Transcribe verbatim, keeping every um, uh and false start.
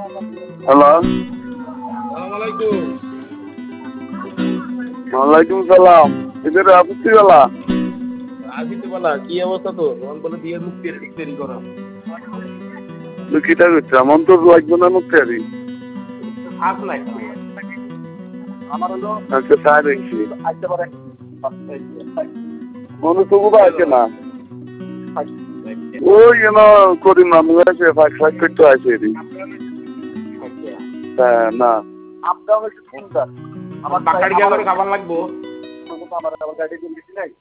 Hello, আসসালামালাইকুম। ওয়ালাইকুম সালাম। এদের আসছি বেলা আসিতে বলা কি অবস্থা তোর? মন বলে দিয়ে মুক্তি দেরি করো। তুই কিটা করছিস? এমন তো লাগবে না মুক্তি আরি। আস নাই আমার হলো আচ্ছা তাই দেখছি আসতে পারে মনে তবু তো আছে না। ওই যেন করিম মামু আছে ফাঁক ফাঁক করতে আছে এদিন। হ্যাঁ না আপনার একটু সুন্দর আমার বাকাড়ি গিয়ে করে খাবার লাগবো আমার আবার গাড়ি দিন দিছি নাই